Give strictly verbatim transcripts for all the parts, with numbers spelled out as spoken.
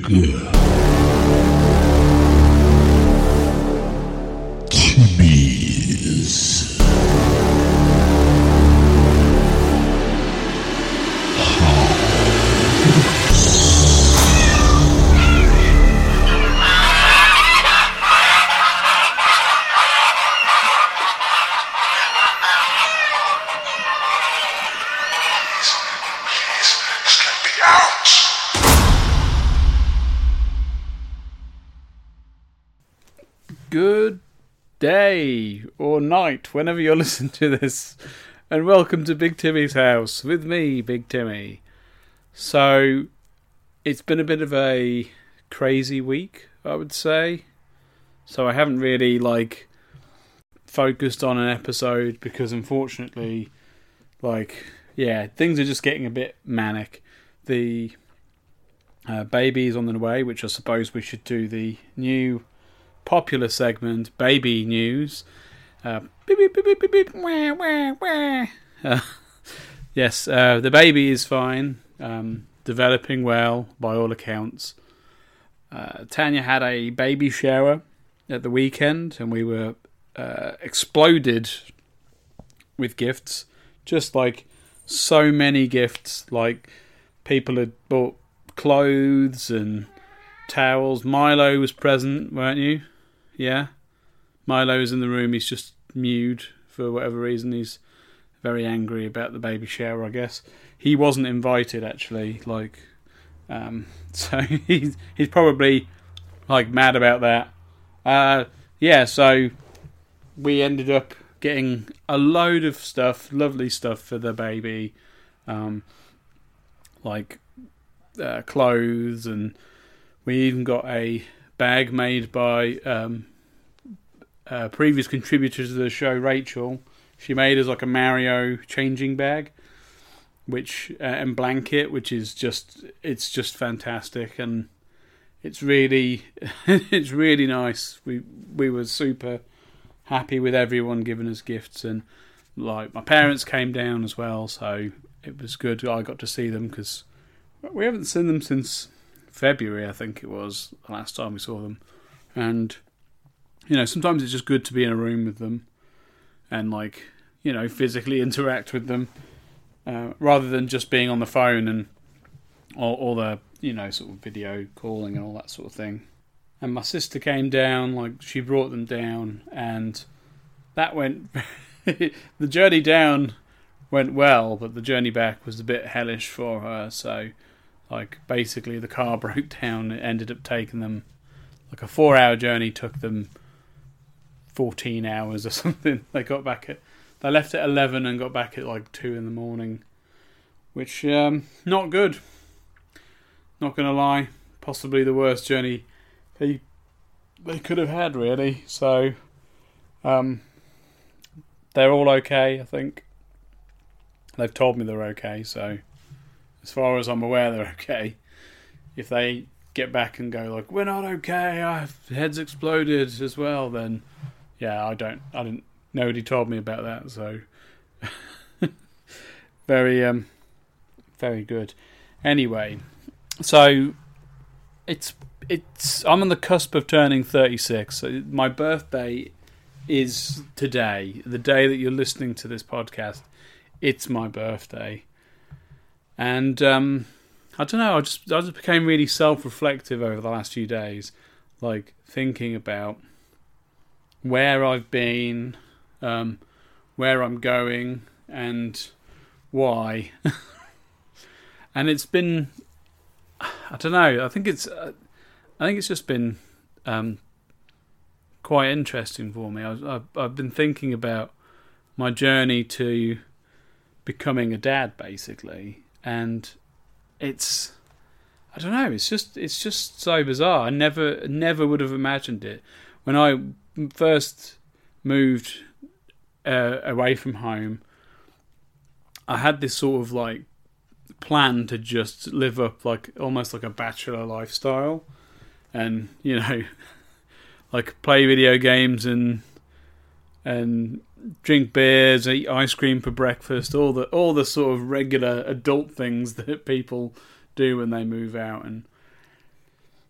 Big Timmy's Good day or night, whenever you're listening to this, and welcome to Big Timmy's house with me, Big Timmy. So, it's been a bit of a crazy week, I would say. So I haven't really, like, focused on an episode because, unfortunately, like, yeah, things are just getting a bit manic. The uh, baby is on the way, which I suppose we should do the new popular segment, baby news. Uh, beep, beep, beep, beep, beep, wah, wah, wah. Uh, yes, uh, the baby is fine, um, developing well by all accounts. Uh, Tanya had a baby shower at the weekend, and we were uh, exploded with gifts, just like so many gifts. Like people had bought clothes and towels. Milo was present, weren't you? Yeah, Milo's in the room. He's just mewed for whatever reason. He's very angry about the baby shower, I guess. He wasn't invited, actually. Like, um, so he's he's probably like mad about that. Uh, yeah, so we ended up getting a load of stuff, lovely stuff for the baby, um, like uh, clothes, and we even got a bag made by um, a previous contributor to the show, Rachel. She made us like a Mario changing bag, which uh, and blanket, which is just it's just fantastic, and it's really it's really nice. We we were super happy with everyone giving us gifts, and like my parents came down as well, so it was good. I got to see them because we haven't seen them since February, I think it was the last time we saw them. And you know, sometimes it's just good to be in a room with them and, like, you know, physically interact with them, uh, rather than just being on the phone and all, all the, you know, sort of video calling and all that sort of thing. And my sister came down, like, she brought them down, and that went the journey down went well, but the journey back was a bit hellish for her. So like, basically the car broke down. It ended up taking them, like, a four hour journey took them fourteen hours or something. They got back at, they left at eleven and got back at like two in the morning, which, um, not good. Not gonna lie, possibly the worst journey they they could have had, really. So, um, they're all okay, I think. They've told me they're okay, so as far as I'm aware, they're okay. If they get back and go like, we're not okay, our head's exploded as well, then yeah, I don't, I didn't, nobody told me about that, so very, um, very good. Anyway, so it's, it's, I'm on the cusp of turning thirty-six. So my birthday is today, the day that you're listening to this podcast. It's my birthday. And um, I don't know, I just I just became really self-reflective over the last few days, like thinking about where I've been, um, where I'm going, and why. And it's been, I don't know, I think it's, uh, I think it's just been um, quite interesting for me. I've, I've I've been thinking about my journey to becoming a dad, basically. And it's, I don't know, it's just it's just so bizarre. I never never would have imagined it. When I first moved uh, away from home, I had this sort of like plan to just live up like almost like a bachelor lifestyle, and you know, like play video games and and drink beers, eat ice cream for breakfast, all the all the sort of regular adult things that people do when they move out. And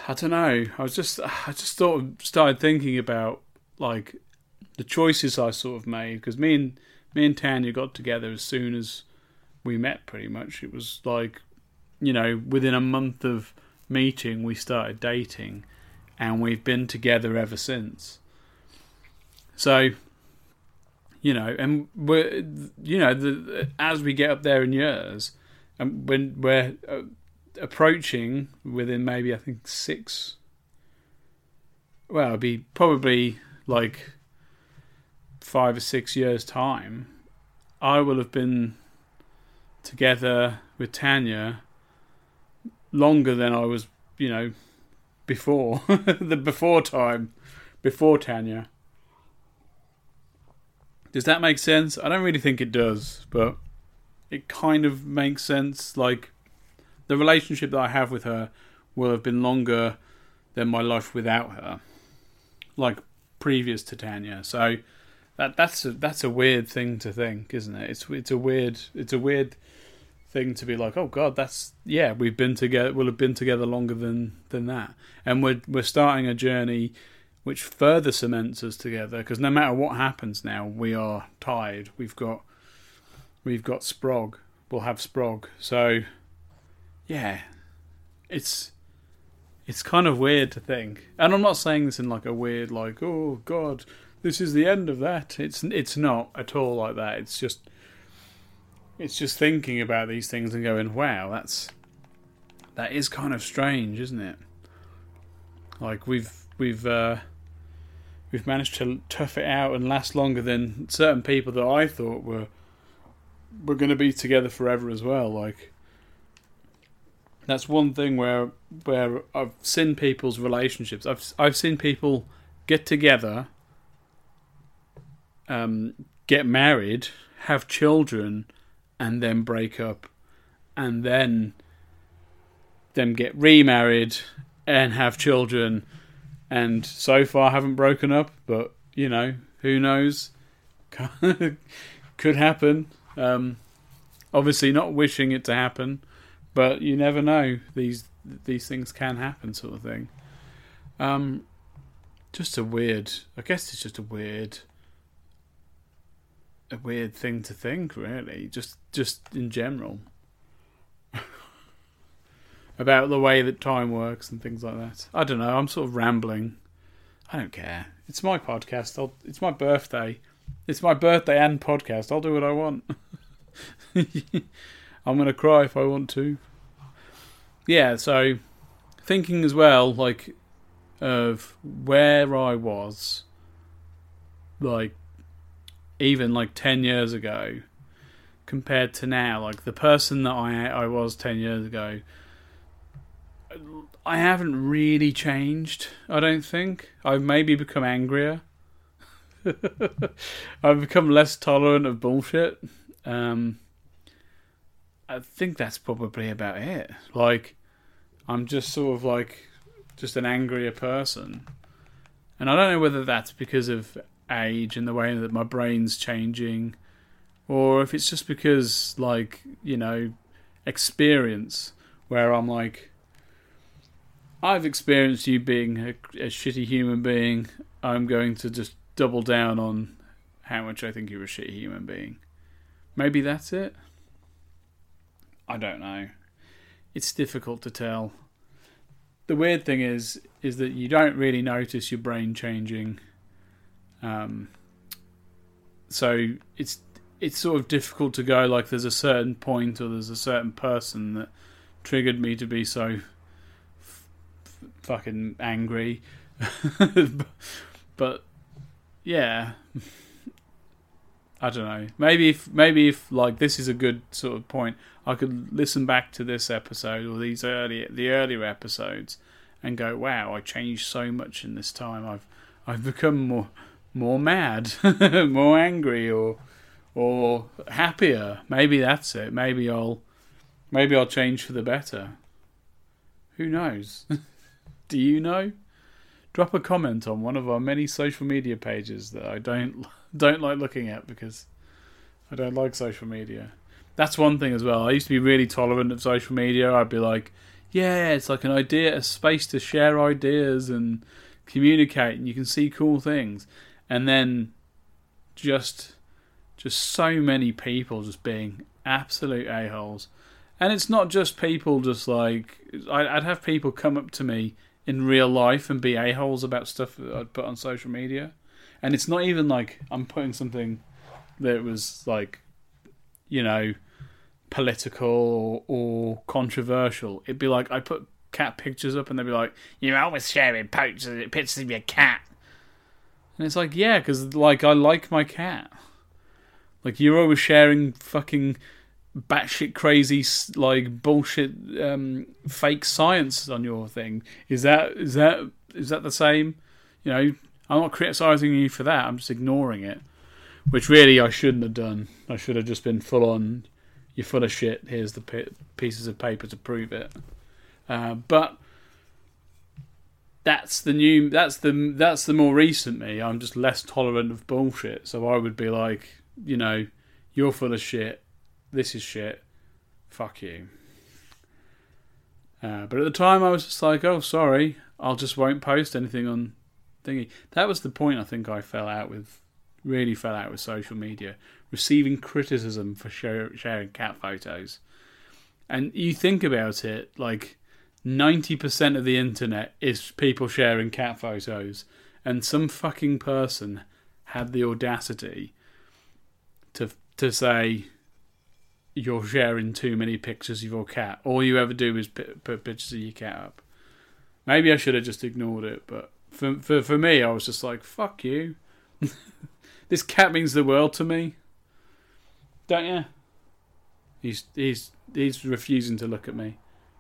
I don't know. I was just, I just sort of started thinking about like the choices I sort of made, because me and me and Tanya got together as soon as we met. Pretty much, it was like, you know, within a month of meeting, we started dating, and we've been together ever since. So, you know, and we're, you know, the, as we get up there in years, and when we're uh, approaching within maybe I think six, well, it'd be probably like five or six years' time, I will have been together with Tanya longer than I was, you know, before the before time, before Tanya. Does that make sense? I don't really think it does, but it kind of makes sense. Like, the relationship that I have with her will have been longer than my life without her, like previous to Tanya. So that that's a, that's a weird thing to think, isn't it? It's it's a weird it's a weird thing to be like, oh God, that's yeah, we've been together. We'll have been together longer than than that, and we're we're starting a journey which further cements us together. Because no matter what happens now, we are tied. We've got we've got Sprog. We'll have Sprog. So yeah, it's it's kind of weird to think. And I'm not saying this in like a weird, like, oh God, this is the end of that. It's it's not at all like that. It's just it's just thinking about these things and going, wow, that's that is kind of strange, isn't it? Like we've we've uh, we've managed to tough it out and last longer than certain people that I thought were were going to be together forever as well. Like, that's one thing where where I've seen people's relationships. I've I've seen people get together, um, get married, have children, and then break up, and then them get remarried and have children, and so far haven't broken up. But you know, who knows? Could happen. Um, obviously, not wishing it to happen. But you never know. These these things can happen, sort of thing. Um, just a weird. I guess it's just a weird, a weird thing to think, really. Just just in general, about the way that time works and things like that. I don't know. I'm sort of rambling. I don't care. It's my podcast. I'll, it's my birthday. It's my birthday and podcast. I'll do what I want. I'm going to cry if I want to. Yeah, so thinking as well, like, of where I was, like, even like ten years ago, compared to now, like the person that I I was ten years ago, I haven't really changed, I don't think. I've maybe become angrier. I've become less tolerant of bullshit. Um... I think that's probably about it. Like, I'm just sort of like just an angrier person. And I don't know whether that's because of age and the way that my brain's changing, or if it's just because, like, you know, experience, where I'm like, I've experienced you being a, a shitty human being. I'm going to just double down on how much I think you're a shitty human being. Maybe that's it. I don't know. It's difficult to tell. The weird thing is, is that you don't really notice your brain changing. Um, so it's it's sort of difficult to go like there's a certain point or there's a certain person that triggered me to be so f- f- fucking angry. But yeah. I don't know. Maybe if maybe if like this is a good sort of point, I could listen back to this episode or these early the earlier episodes and go, wow, I changed so much in this time. I've I've become more more mad, more angry, or or happier. Maybe that's it. Maybe I'll maybe I'll change for the better. Who knows? Do you know? Drop a comment on one of our many social media pages that I don't don't like looking at because I don't like social media. That's one thing as well. I used to be really tolerant of social media. I'd be like, Yeah, it's like an idea, a space to share ideas and communicate, and you can see cool things. And then just just so many people just being absolute a-holes. And it's not just people just like... I'd have people come up to me in real life and be a-holes about stuff that I'd put on social media. And it's not even like I'm putting something that was like, you know, political or, or controversial. It'd be like I put cat pictures up and they'd be like, "You're always sharing pictures, pictures of your cat." And it's like, yeah, because like I like my cat. Like you're always sharing fucking batshit crazy like bullshit um, fake science on your thing. Is that is that is that the same? You know, I'm not criticising you for that. I'm just ignoring it, which really I shouldn't have done. I should have just been full on. You're full of shit. Here's the p- pieces of paper to prove it. Uh, but that's the new. That's the that's the more recent me. I'm just less tolerant of bullshit. So I would be like, you know, you're full of shit. This is shit. Fuck you. Uh, but at the time, I was just like, oh, sorry. I'll just won't post anything on thingy. That was the point. I think I fell out with. Really fell out with social media. Receiving criticism for share, sharing cat photos. And you think about it, like ninety percent of the internet is people sharing cat photos. And some fucking person had the audacity to to say, you're sharing too many pictures of your cat. All you ever do is put, put pictures of your cat up. Maybe I should have just ignored it. But for, for, for me, I was just like, fuck you. This cat means the world to me. Don't you? He's he's he's refusing to look at me.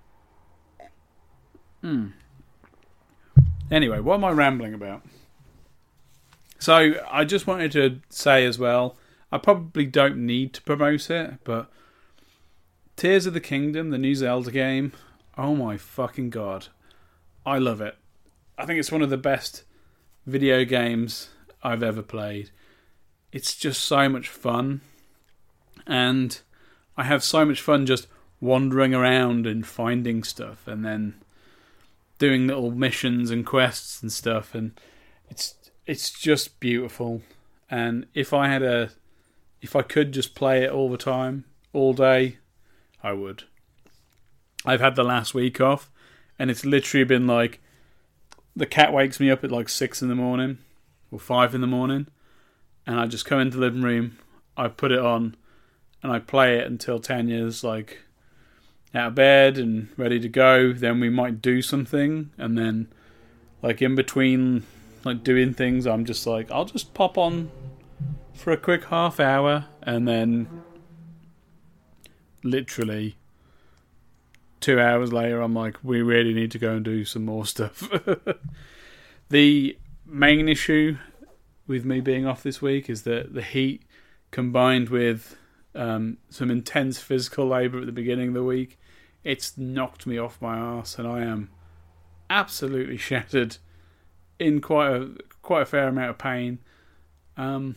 Hmm. Anyway, what am I rambling about? So I just wanted to say as well, I probably don't need to promote it, but Tears of the Kingdom, the new Zelda game, oh my fucking god. I love it. I think it's one of the best video games I've ever played. It's just so much fun. And I have so much fun just wandering around and finding stuff and then doing little missions and quests and stuff, and it's it's just beautiful. And if I had a if I could just play it all the time, all day, I would. I've had the last week off, and it's literally been like the cat wakes me up at like six in the morning or five in the morning, and I just come into the living room, I put it on, and I play it until Tanya's like out of bed and ready to go. Then we might do something, and then like in between like doing things, I'm just like, I'll just pop on for a quick half hour, and then literally two hours later I'm like, we really need to go and do some more stuff. The main issue with me being off this week is that the heat combined with um, some intense physical labour at the beginning of the week, it's knocked me off my arse, and I am absolutely shattered in quite a quite a fair amount of pain. Um,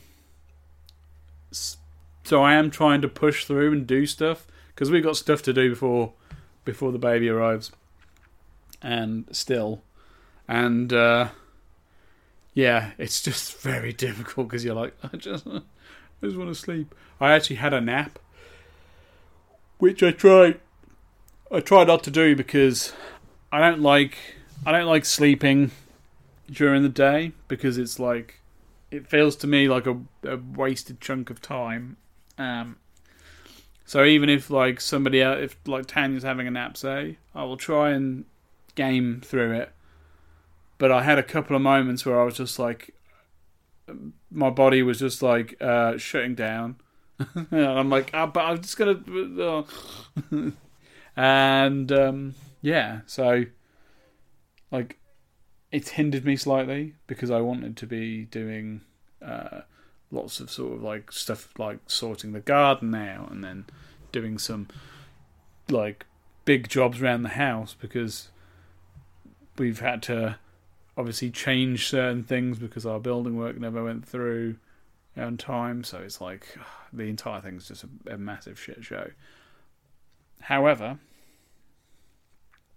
so I am trying to push through and do stuff, because we've got stuff to do before before the baby arrives, and still, and uh, yeah, it's just very difficult because you're like, I just I just want to sleep. I actually had a nap, which I try I try not to do because I don't like I don't like sleeping during the day, because it's like, it feels to me like a, a wasted chunk of time. Um, so even if like somebody else, if like Tanya's having a nap, say, I will try and game through it. But I had a couple of moments where I was just like, my body was just like uh, shutting down. And I'm like, oh, but I'm just gonna, oh. and um, yeah, so like, it's hindered me slightly because I wanted to be doing uh, lots of sort of like stuff like sorting the garden now, and then doing some like big jobs around the house, because we've had to obviously change certain things because our building work never went through on time. So it's like the entire thing's just a, a massive shit show. However,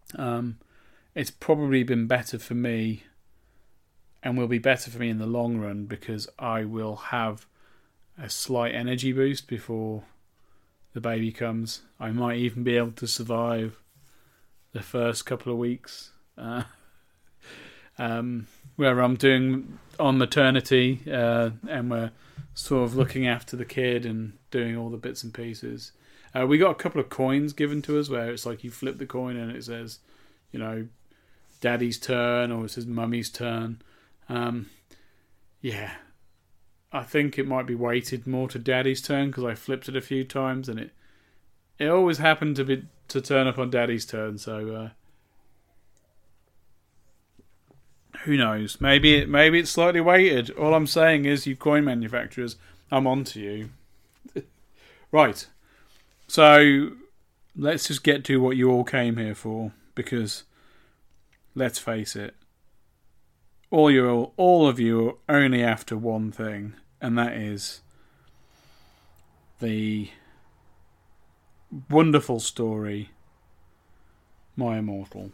Um, it's probably been better for me, and will be better for me in the long run, because I will have a slight energy boost before the baby comes. I might even be able to survive the first couple of weeks uh, um, where I'm doing on maternity uh, and we're sort of looking after the kid and doing all the bits and pieces. Uh, we got a couple of coins given to us where it's like you flip the coin and it says, you know, daddy's turn, or it says mummy's turn. Um, yeah, I think it might be weighted more to daddy's turn because I flipped it a few times and it it always happened to be to turn up on daddy's turn. So uh, who knows? Maybe it maybe it's slightly weighted. All I'm saying is, you coin manufacturers, I'm on to you. Right. So let's just get to what you all came here for, because let's face it, all you all, all of you are only after one thing, and that is the wonderful story, My Immortal.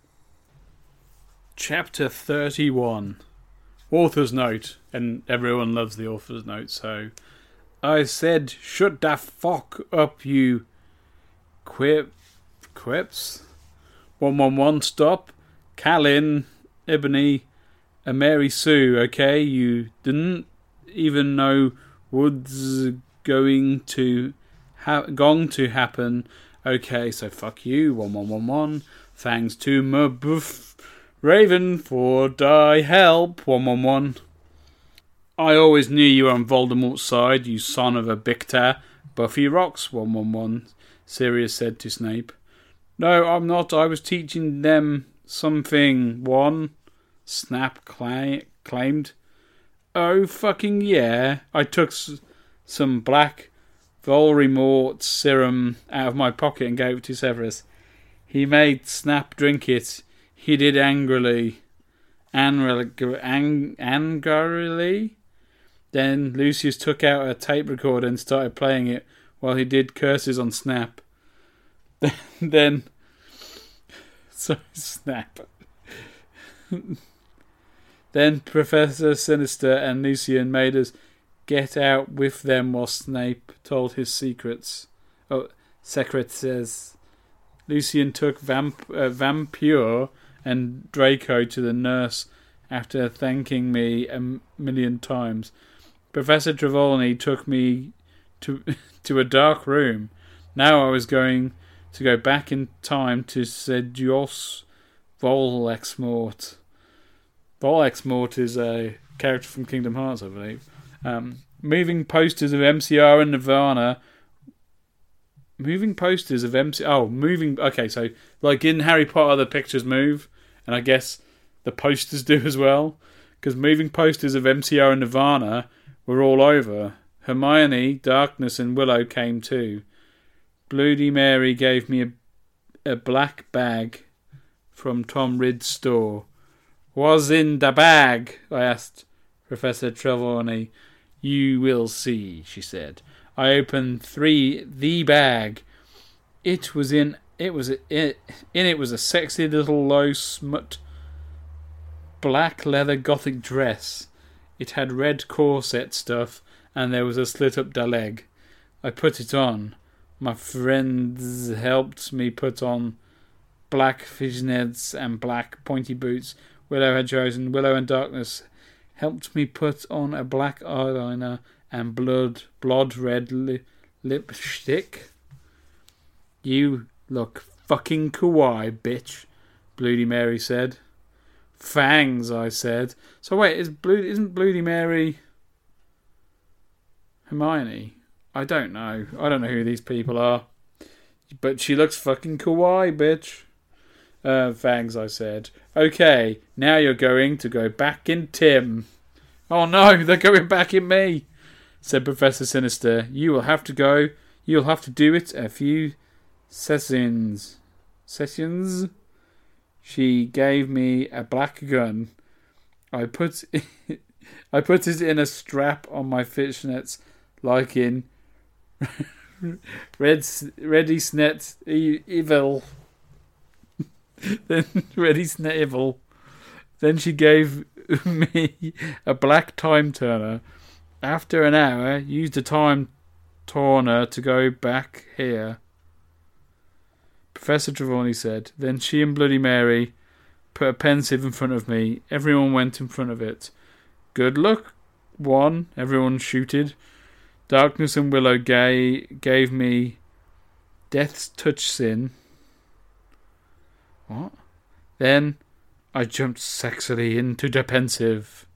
Chapter thirty-one. Author's note, and everyone loves the author's note, so I said, shut the fuck up, you quip, quips. one one one, stop. Callan, Ebony, and Mary Sue, okay? You didn't even know what's going to ha- going to happen. Okay, so fuck you, one one one one. Thanks to my buff Raven for die help, one one one. I always knew you were on Voldemort's side, you son of a Bicta. Buffy rocks, one one one, Sirius said to Snape. No, I'm not. I was teaching them something, one, Snap cla- claimed. Oh, fucking yeah. I took s- some black Voldemort serum out of my pocket and gave it to Severus. He made Snap drink it. He did angrily. Angrily? Ang- angrily? Then Lucius took out a tape recorder and started playing it while he did curses on Snap. Then... Sorry, Snap. Then Professor Sinister and Lucian made us get out with them while Snape told his secrets. Oh, Secret says... Lucian took Vamp- uh, Vampire and Draco to the nurse after thanking me a million times. Professor Trelawney took me to to a dark room. Now I was going to go back in time to Sedios Volexmort. Volexmort is a character from Kingdom Hearts, I believe. Um, moving posters of M C R and Nirvana. Moving posters of M C R... Oh, moving... Okay, so like in Harry Potter, the pictures move, and I guess the posters do as well. Because moving posters of M C R and Nirvana were all over. Hermione, Darkness, and Willow came too. Bloody Mary gave me a, a black bag from Tom Ridd's store. Was in the bag? I asked Professor Trelawney. You will see, she said. I opened three the bag. It was in it was it in it was a sexy little low smut black leather gothic dress. It had red corset stuff, and there was a slit up the leg. I put it on. My friends helped me put on black fishnets and black pointy boots Willow had chosen. Willow and Darkness helped me put on a black eyeliner and blood, blood red li- lipstick. You look fucking kawaii, bitch, Bloody Mary said. Fangs, I said. So wait, is Blue, isn't Bloody Mary Hermione? I don't know. I don't know who these people are. But she looks fucking kawaii, bitch. Uh, Fangs, I said. Okay, now you're going to go back in Tim. Oh no, they're going back in me, said Professor Sinister. You will have to go. You'll have to do it a few sessions. Sessions? She gave me a black gun. I put it, I put it in a strap on my fishnets, like in Red Ready Snet e- Evil. then ready snivel. Then she gave me a black time turner. After an hour, used a time turner to go back here. Professor Trelawney said. Then she and Bloody Mary put a pensive in front of me. Everyone went in front of it. Good luck, one. Everyone shooted. Darkness and Willow gay gave me Death's Touch Sin. What? Then I jumped sexily into the pensive.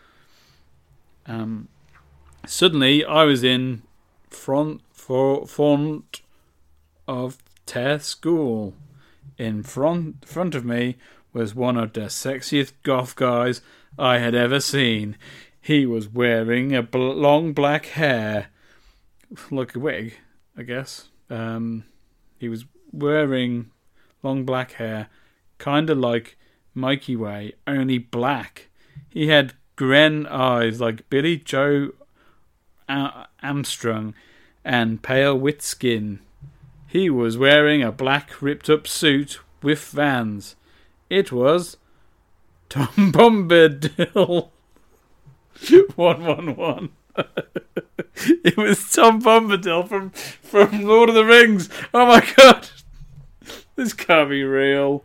Um, suddenly I was in front for front of Tess School. In front front of me was one of the sexiest goth guys I had ever seen. He was wearing a bl- long black hair, like a wig, I guess. Um, he was wearing long black hair, kind of like Mikey Way, only black. He had gren eyes like Billy Joe Am- Armstrong and pale wit skin. He was wearing a black ripped-up suit with Vans. It was Tom Bombadil. one one one. It was Tom Bombadil from, from Lord of the Rings. Oh my god. This can't be real.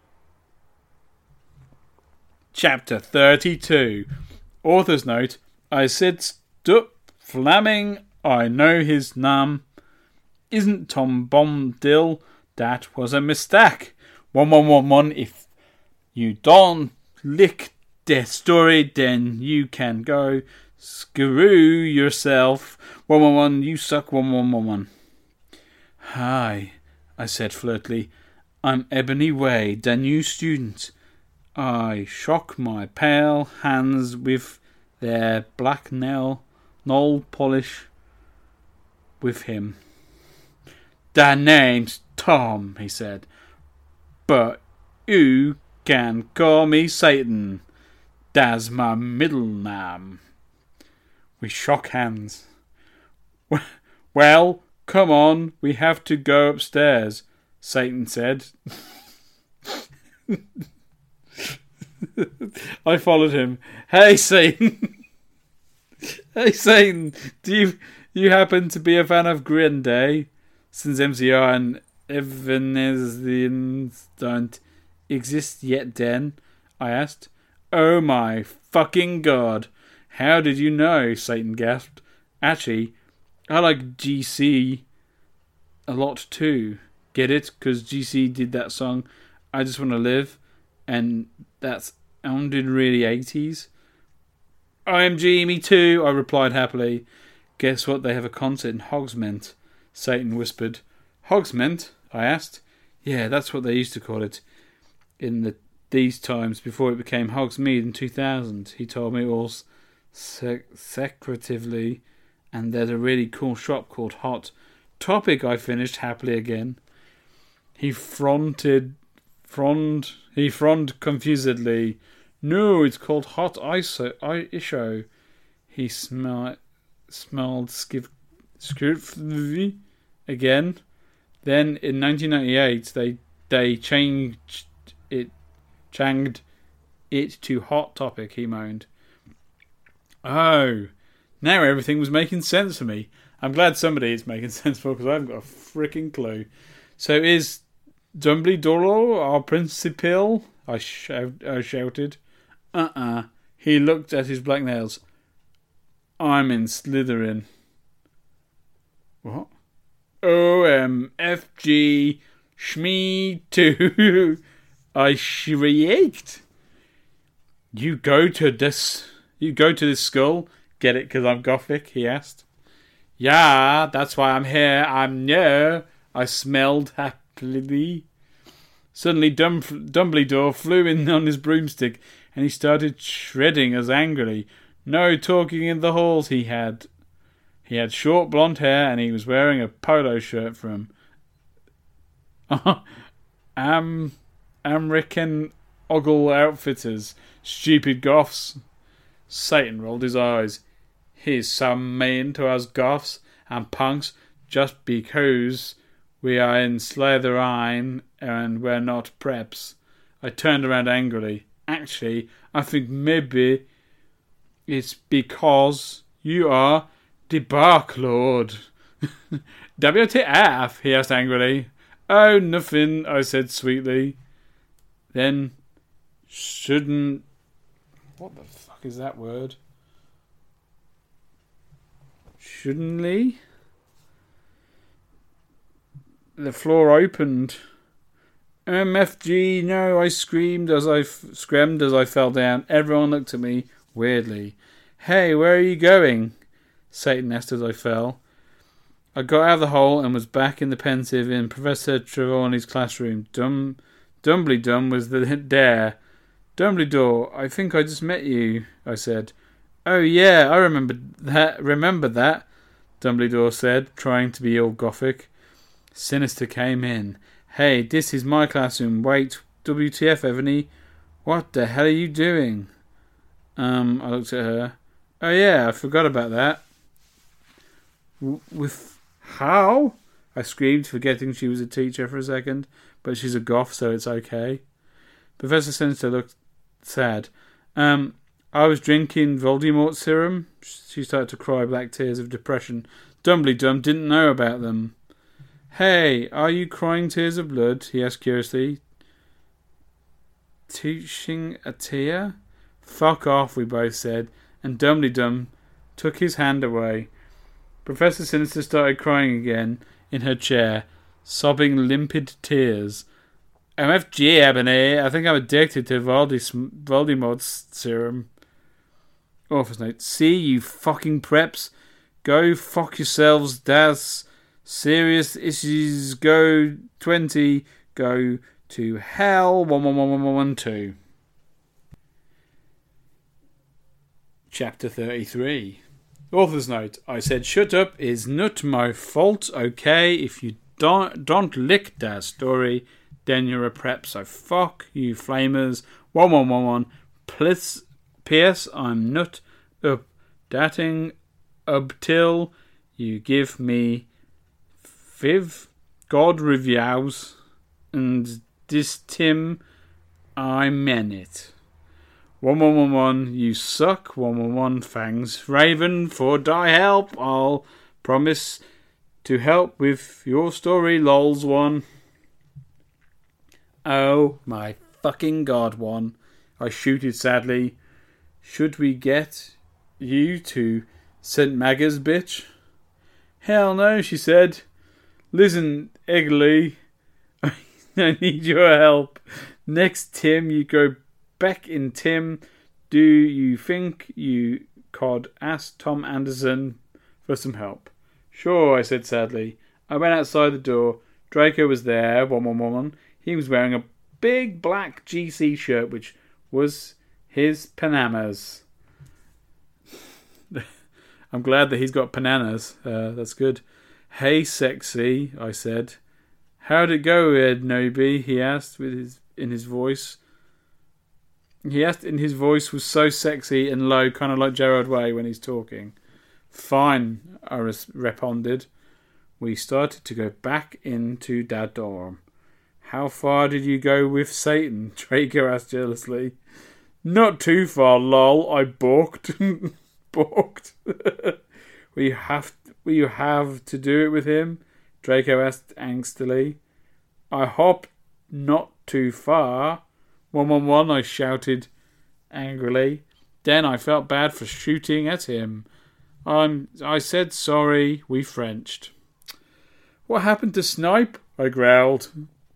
Chapter thirty-two. Author's note. I said stup Flaming. I know his name. Isn't Tom Bombadil. That was a mistake. one one one one. If you don't lick the story, then you can go screw yourself. one one one. You suck. one one one one. Hi, I said flirtily. I'm Ebony Way, the new student. I shook my pale hands with their black nail, nail polish with him. The name's Tom, he said, but you can call me Satan. That's my middle name. We shook hands. Well, come on, we have to go upstairs, Satan said. I followed him. Hey, Satan. Hey, Satan. Do you you happen to be a fan of Green Day? Since M C R and Evanescence don't exist yet then, I asked. Oh my fucking god. How did you know? Satan gasped. Actually, I like G C a lot too. Get it? Because G C did that song, I Just Want to Live, and that sounded really eighties. O M G, me too, I replied happily. Guess what? They have a concert in Hogsmeade, Satan whispered. Hogsmeade? I asked. Yeah, that's what they used to call it in the these times before it became Hogsmeade in two thousand. He told me all sec- secretively, and there's a really cool shop called Hot Topic, I finished happily again. He fronted, frond, he frowned confusedly. No, it's called Hot Iso, Isho. He smelled, smelled skip, scrutiny again. Then in nineteen ninety-eight, they they changed it, changed it to Hot Topic. He moaned. Oh, now everything was making sense for me. I'm glad somebody is making sense for, because I haven't got a freaking clue. So is Dumbledore our principal? I, shout, I shouted. Uh-uh. He looked at his black nails. I'm in Slytherin. What? O M F G Shmee too. I shrieked. You go to this. You go to this school. Get it? Because I'm gothic. He asked. Yeah, that's why I'm here. I'm new. I smelled happily. Suddenly, Dum- Dumbledore flew in on his broomstick, and he started shredding us angrily. No talking in the halls. He had. He had short blonde hair, and he was wearing a polo shirt from Am American Ogle Outfitters. Stupid goths. Satan rolled his eyes. He's so mean to us goths and punks just because We are in Slytherin and we're not preps. I turned around angrily. Actually, I think maybe it's because you are the Bark Lord. W T F? He asked angrily. Oh, nothing, I said sweetly. Then, shouldn't... What the fuck is that word? Shouldn'tly? The floor opened. M F G, no, I screamed as I f- screamed as I fell down. Everyone looked at me weirdly. Hey, where are you going? Satan asked as I fell. I got out of the hole and was back in the pensive in Professor Trelawney's classroom. Dum, Dumbledore was there. Dumbledore, I think I just met you, I said. Oh yeah, I remember that. Remember that, Dumbledore said, trying to be all gothic. Sinister came in. Hey, this is my classroom. Wait, W T F, Evany? What the hell are you doing? Um, I looked at her. Oh yeah, I forgot about that. W- with how? I screamed, forgetting she was a teacher for a second, but she's a goth, so it's okay. Professor Sinister looked sad. Um, I was drinking Voldemort serum. She started to cry black tears of depression. Dumbledore didn't know about them. Hey, are you crying tears of blood? He asked curiously. Teaching a tear? Fuck off, we both said, and Dumbledore took his hand away. Professor Sinister started crying again in her chair, sobbing limpid tears. M F G, Ebony, I think I'm addicted to Voldemort's serum. Office note. See, you fucking preps. Go fuck yourselves, das. Serious issues go twenty. Go to hell. One one one one one one two. Chapter thirty-three. Author's note. I said shut up is not my fault. Okay, if you don't don't lick that story, then you're a prep. So fuck you, flamers. One one one one. Please, P S. I'm not updating up till you give me Viv God reviews, and this Tim, I meant it. One one one one, you suck. One one one, fangs. Raven, for die help. I'll promise to help with your story. Lols one. Oh my fucking god, one. I shooted sadly. Should we get you to Saint Maga's bitch? Hell no, she said. Listen, Eggly, I need your help. Next, Tim, you go back in Tim. Do you think you could ask Tom Anderson for some help? Sure, I said sadly. I went outside the door. Draco was there, one one one. He was wearing a big black G C shirt, which was his Panamas. I'm glad that he's got bananas. Uh, that's good. Hey, sexy, I said. How'd it go, Ed Noby? He asked with his in his voice. He asked in his voice was so sexy and low, kind of like Gerard Way when he's talking. Fine, I responded. We started to go back into that dorm. How far did you go with Satan? Draco asked jealously. Not too far, lol. I balked. balked. Will you have will you have to do it with him? Draco asked angstily. I hope not too far. One one one, I shouted angrily. Then I felt bad for shooting at him. I'm I said sorry, we Frenched. What happened to Snipe? I growled.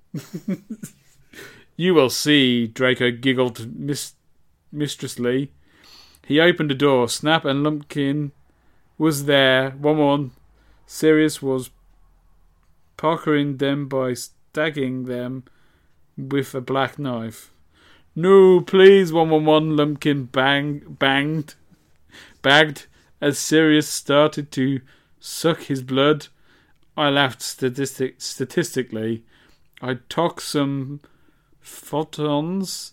You will see, Draco giggled mis- mistresslessly. He opened the door. Snap and Lumpkin was there. One one. Sirius was puckering them by stabbing them with a black knife. No, please, one one one, Lumpkin bang, banged, bagged as Sirius started to suck his blood. I laughed statistic, statistically. I took some photons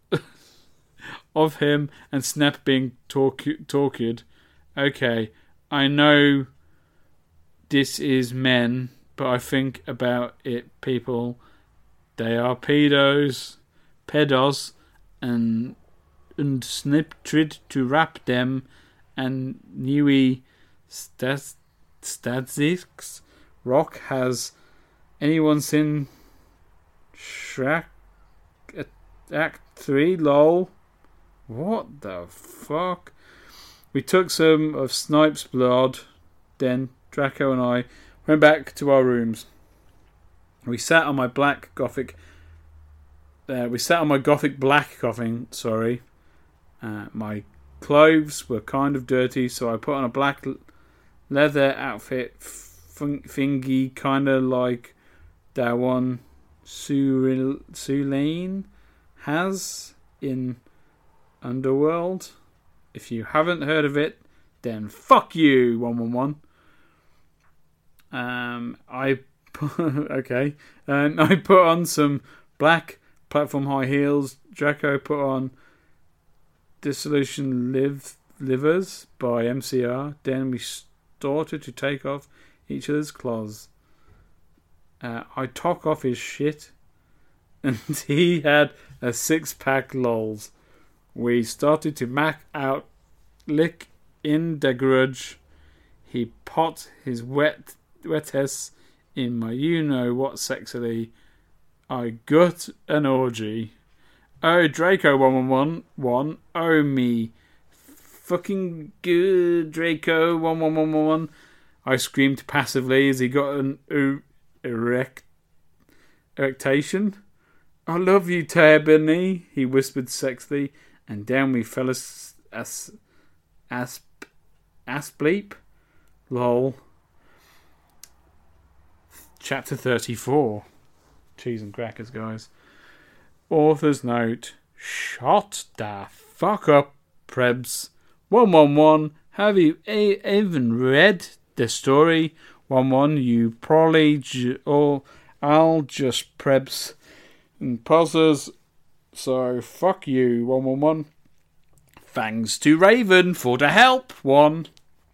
of him and Snap being talk- talked. Okay, I know this is men, but I think about it, people. They are pedos, pedos, and and sniptrid to wrap them, and newy stats statistics. Rock has anyone seen Shrek Act three? Lol. What the fuck? We took some of Snipe's blood. Then Draco and I went back to our rooms. We sat on my black gothic. Uh, we sat on my gothic black coffin. Sorry, uh, my clothes were kind of dirty, so I put on a black leather outfit, thingy, kind of like that one Sulene has in Underworld. If you haven't heard of it, then fuck you, one one one. Um, I okay, and I put on some black platform high heels. Draco put on Dissolution Live Livers by M C R. Then we started to take off each other's clothes. Uh, I took off his shit, and he had a six pack lols. We started to mac out, lick in the grudge. He pot his wet wettest in my you know what sexily. I gut an orgy. Oh, Draco one one one one. Oh, me fucking good Draco one one one one. I screamed passively as he got an er- erect erectation. I love you, Taberney, he whispered sexily, and down we fell as as asp aspleep. Lol. Chapter thirty-four. Cheese and crackers, guys. Author's note. Shut the fuck up, Prebz. one one one. Have you a- even read the story? one one, you probably j- or I'll just Prebz and pauses. So fuck you, one one one. Thanks to Raven for the help, one.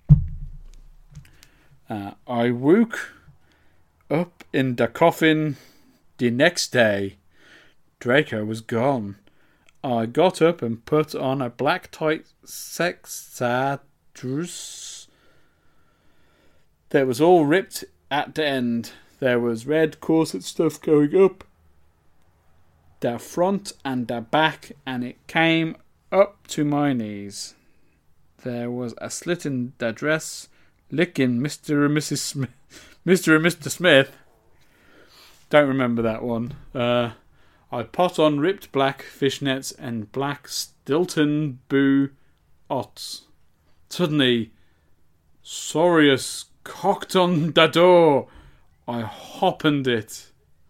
Uh, I woke up in the coffin the next day. Draco was gone. I got up and put on a black tight sex dress that was all ripped at the end. There was red corset stuff going up the front and the back, and it came up to my knees. There was a slit in the dress, licking Mister and Missus Smith. Mister and Mister Smith. Don't remember that one. Uh, I put on ripped black fishnets and black Stilton Boo Ots. Suddenly, Sorius cocked on the door. I hoppened it.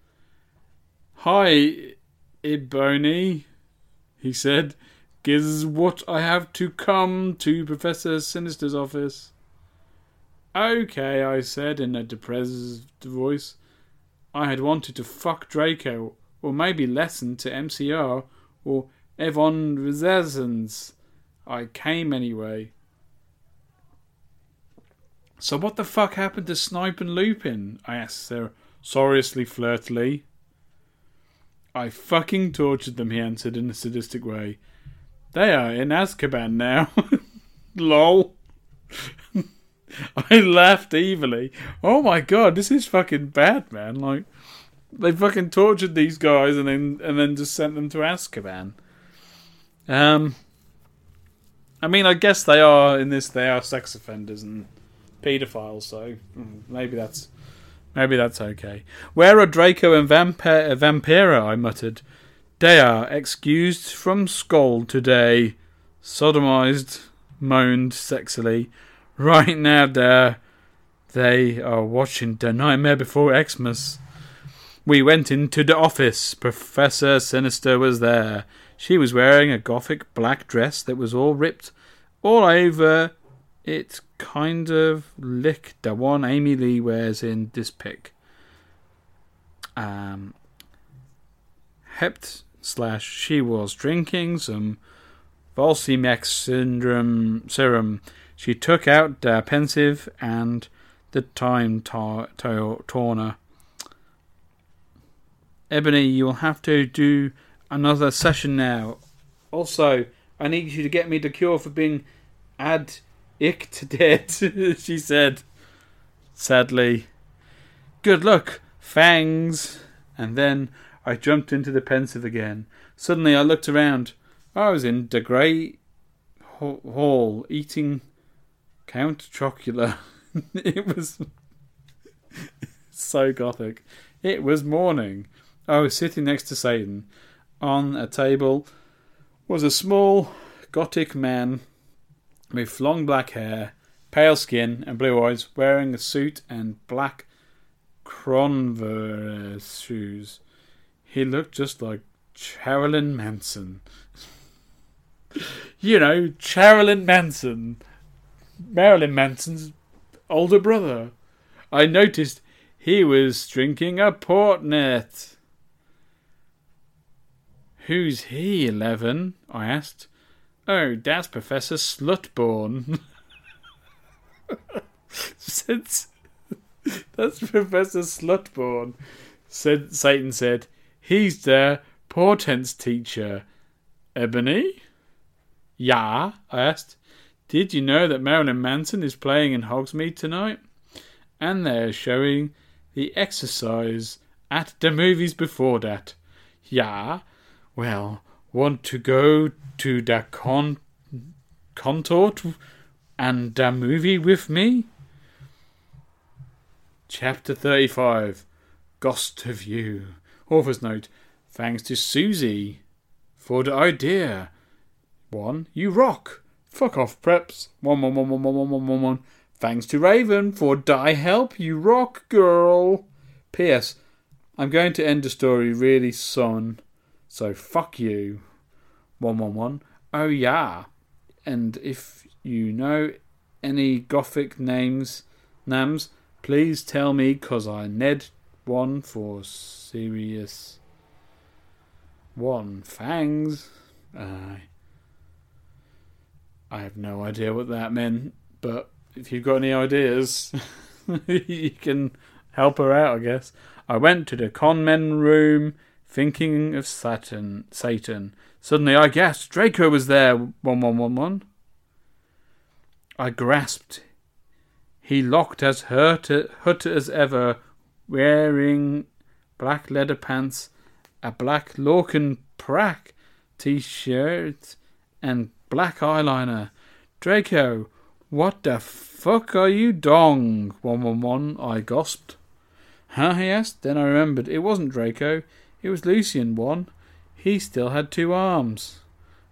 Hi, Iboni, he said. Giz what I have to come to Professor Sinister's office. Okay, I said in a depressed voice. I had wanted to fuck Draco, or maybe listen to M C R, or Evon Resessence. I came anyway. So what the fuck happened to Snipe and Lupin? I asked Sarah, sorriously flirtily. I fucking tortured them, he answered in a sadistic way. They are in Azkaban now. Lol. I laughed evilly. Oh my god, this is fucking bad, man. Like, they fucking tortured these guys and then and then just sent them to Azkaban. Um, I mean, I guess they are, in this, they are sex offenders and paedophiles, so maybe that's maybe that's okay. Where are Draco and Vampir- Vampira, I muttered. They are excused from school today. Sodomized, moaned sexily. Right now, there, they are watching The Nightmare Before Xmas. We went into the office. Professor Sinister was there. She was wearing a gothic black dress that was all ripped all over. It kind of like the one Amy Lee wears in this pic. Um, Hept slash she was drinking some Volsimex syndrome serum. She took out the pensive and the time ta- ta- torner. Ebony, you'll have to do another session now. Also, I need you to get me the cure for being addicted, she said, sadly. Good luck, Fangs. And then I jumped into the pensive again. Suddenly I looked around. I was in the great hall eating Count Chocula. It was so gothic. It was morning. I was sitting next to Satan. On a table was a small gothic man with long black hair, pale skin and blue eyes, wearing a suit and black Converse shoes. He looked just like Marilyn Manson. You know, Marilyn Manson. Marilyn Manson's older brother. I noticed he was drinking a portnet. Who's he, Eleven? I asked. Oh, that's Professor Slutborn. Since that's Professor Slutborn, said Satan said. He's the portents teacher. Ebony? Yeah, I asked. Did you know that Marilyn Manson is playing in Hogsmeade tonight? And they're showing The Exercise at the movies before that. Yeah. Well, want to go to the con contort and the movie with me? Chapter thirty-five. Ghost of You. Author's note. Thanks to Susie for the idea. One. You rock. Fuck off, preps. One, one, one, one, one, one, one, one, one. Thanks to Raven for die help. You rock, girl. P S. I'm going to end the story really soon. So fuck you. One, one, one. Oh yeah. And if you know any gothic names, nams, please tell me, cause I need one for serious. One. Fangs. Uh, I have no idea what that meant, but if you've got any ideas, you can help her out, I guess. I went to the conmen room, thinking of Saturn, Satan. Suddenly I gasped. Draco was there. One, one, one, one. I grasped. He looked as hurt, hurt as ever, wearing black leather pants, a black Lorcan Prack t-shirt, and black eyeliner. Draco, what the fuck are you dong? One, one, one. I gasped. Huh? He asked. Then I remembered. It wasn't Draco. It was Lucian. One. He still had two arms.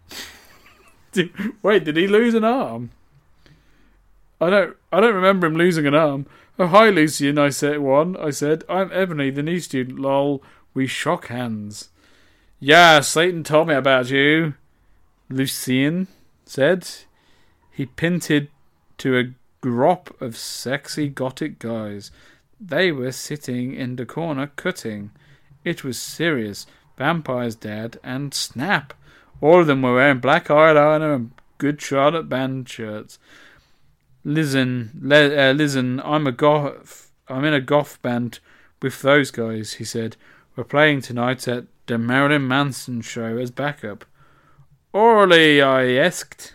Wait, did he lose an arm? I don't. I don't remember him losing an arm. Oh, hi, Lucian. I said. One. I said. I'm Ebony, the new student. Lol. We shook hands. Yeah, Satan told me about you. Lucian said. He pinted to a group of sexy gothic guys. They were sitting in the corner cutting. It was serious. Vampire's Dad and Snap. All of them were wearing black eyeliner and good Charlotte band shirts. Listen, le- uh, listen, I'm a goth. I'm in a goth band with those guys, he said. We're playing tonight at the Marilyn Manson show as backup. Orally, I asked.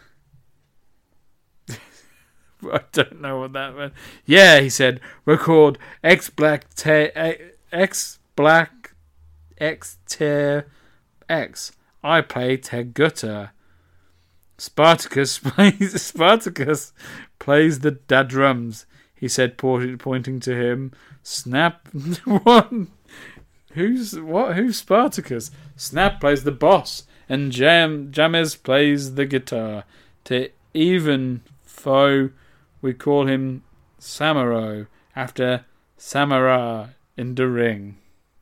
I don't know what that meant. Yeah, he said. We're called X Black Te X Black X Tear X. I play Ted Gutter. Spartacus plays Spartacus plays the da drums. He said, pointing to him. Snap. What? Who's what? Who's Spartacus? Snap plays the boss, and Jam James plays the guitar. To even foe, we call him Samuro, after Samara in the ring.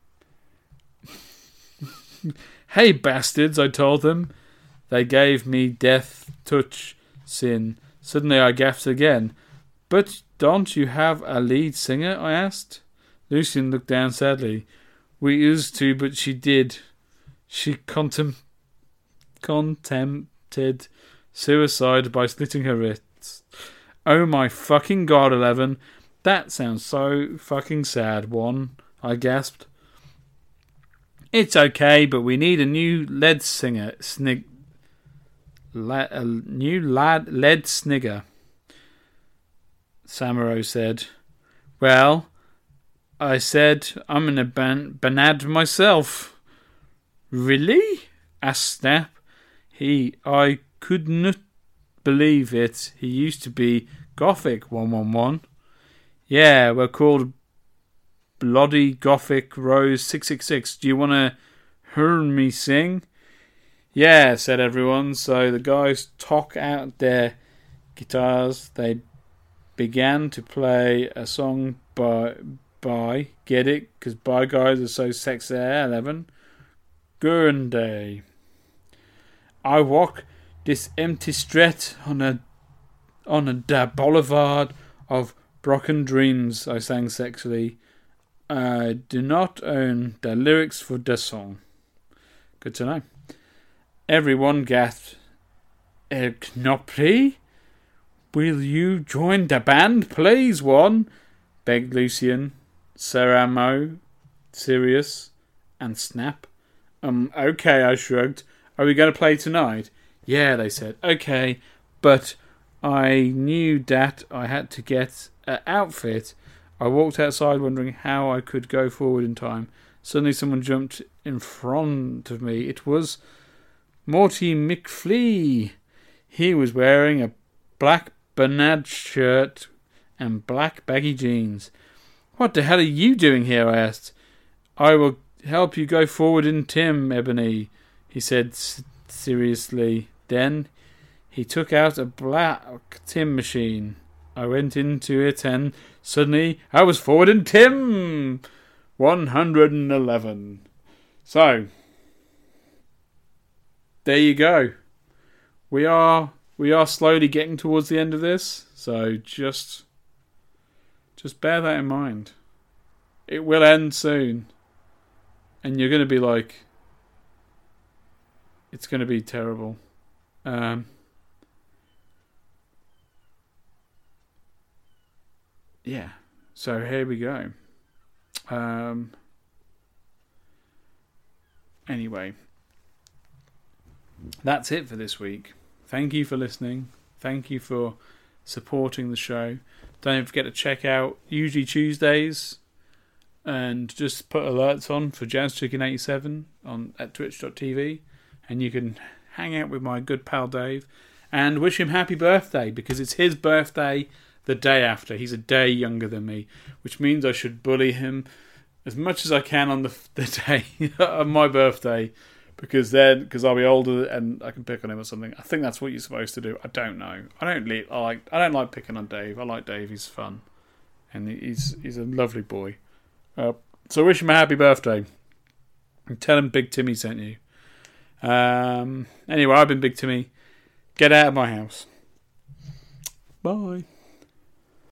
Hey bastards, I told them. They gave me death touch sin. Suddenly I gasped again. But don't you have a lead singer? I asked. Lucian looked down sadly. We used to, but she did. She contem- contemplated suicide by slitting her wrists. Oh my fucking god, Eleven. That sounds so fucking sad, One, I gasped. It's okay, but we need a new lead singer, snig, la, a new lad, lead snigger, Samuro said. Well, I said I'm in a ban- banad myself. Really? Asked Snap. He, I could not believe it. He used to be Gothic one one one. Yeah, we're called Bloody Gothic Rose six six six. Do you want to hear me sing? Yeah, said everyone. So the guys took out their guitars. They began to play a song by, by get it? Because by guys are so sexy. eleven. Gurnday. I walk this empty street on a on a da boulevard of broken dreams, I sang sexily. I do not own the lyrics for the song. Good to know. Everyone gasped. Er Knopri? Will you join the band, please, One? Begged Lucian, Saramo, Sirius, and Snap. Um, okay, I shrugged. Are we going to play tonight? Yeah, they said. Okay, but I knew that I had to get an outfit. I walked outside wondering how I could go forward in time. Suddenly someone jumped in front of me. It was Morty McFlea. He was wearing a black Bernard shirt and black baggy jeans. What the hell are you doing here? I asked. I will help you go forward in Tim, Ebony, he said s- seriously. Then he took out a black Tim machine. I went into it and suddenly I was forward in Tim one hundred eleven. So, there you go. We are we are slowly getting towards the end of this, so just just bear that in mind. It will end soon. And you're going to be like, it's going to be terrible. Um, yeah. So here we go. Um, anyway, that's it for this week. Thank you for listening. Thank you for supporting the show. Don't forget to check out usually Tuesdays. And just put alerts on for Jazz Chicken eighty-seven on at twitch dot t v, and you can hang out with my good pal Dave and wish him happy birthday, because it's his birthday the day after. He's a day younger than me, which means I should bully him as much as I can on the, the day of my birthday, because then because I'll be older and I can pick on him or something. I think that's what you're supposed to do. I don't know. I don't li- I like I don't like picking on Dave. I like Dave. He's fun, and he's he's a lovely boy. Uh, so wish him a happy birthday. And tell him Big Timmy sent you. Um, anyway, I've been Big Timmy. Get out of my house. Bye.